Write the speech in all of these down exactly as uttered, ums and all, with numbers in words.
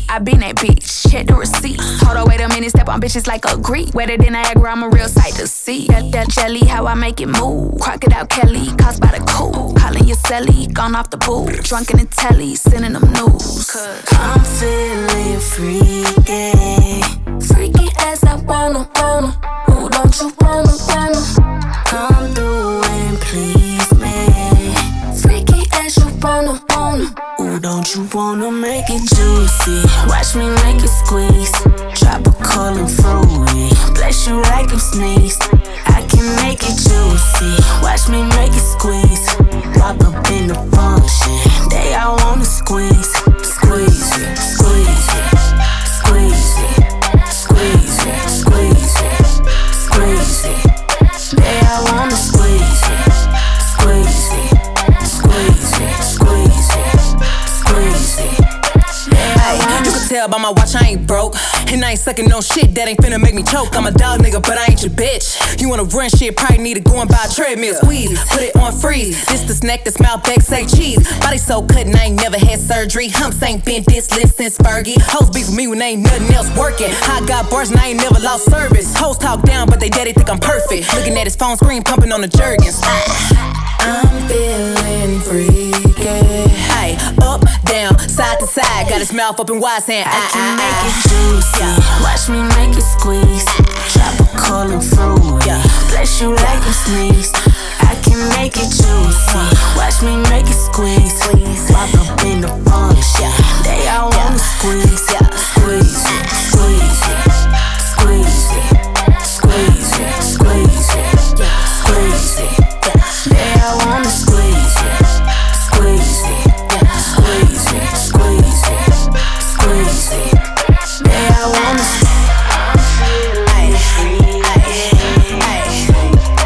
I been that bitch, check the receipts. Hold on, wait a minute, step on bitches like a Greek. Wetter than Niagara, I'm a real sight to see. That, that jelly, how I make it move. Crocodile Kelly, caused by the cool. Calling your celly, gone off the pool. Drunk in the telly, sending them news. Cause I'm feeling freaky. Freaky as I wanna, wanna. Who don't you wanna, wanna? Come through and please me. Freaky as you wanna, wanna. Ooh, don't you wanna make it juicy? Watch me make it squeeze. Tropical and fruity. Bless you like you sneezed. I can make it juicy. Watch me make it squeeze. Walk up in the function. They all wanna squeeze. Squeeze it, squeeze it, squeeze it, squeeze it, squeeze it, squeeze it. They all wanna squeeze it. Squeeze it, squeeze it, squeeze it, squeeze it. Hey, you can tell by my watch I ain't broke. And I ain't sucking no shit that ain't finna make me choke. I'm a dog nigga, but I ain't your bitch. You wanna run shit, probably need to go and buy a treadmill. Squeeze, put it on freeze. This the snack that's mouth back, say cheese. Body so cut and I ain't never had surgery. Humps ain't been this lit since Fergie. Hoes be for me when ain't nothing else working. I got bars and I ain't never lost service. Hoes talk down, but they daddy think I'm perfect. Looking at his phone screen, pumping on the Jergens. I'm feeling freaky. Hey, up, down, side to side. Got his mouth open wide saying I ah, can ah, make ah. it juicy. Watch me make it squeeze. Tropical and fruity. Bless you like you sneezed. I can make it juicy. Watch me make it squeeze. Walk up in the function. They all wanna squeeze. Squeeze it, squeeze it, squeeze it, squeeze it, squeeze it, squeeze it. They all wanna squeeze it. Squeeze it, squeeze it, squeeze it, squeeze it. They all wanna squeeze it.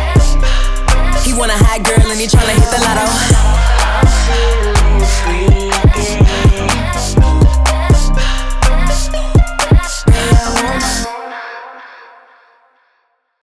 He want a hot girl and he tryna hit the lotto. I'm feeling free.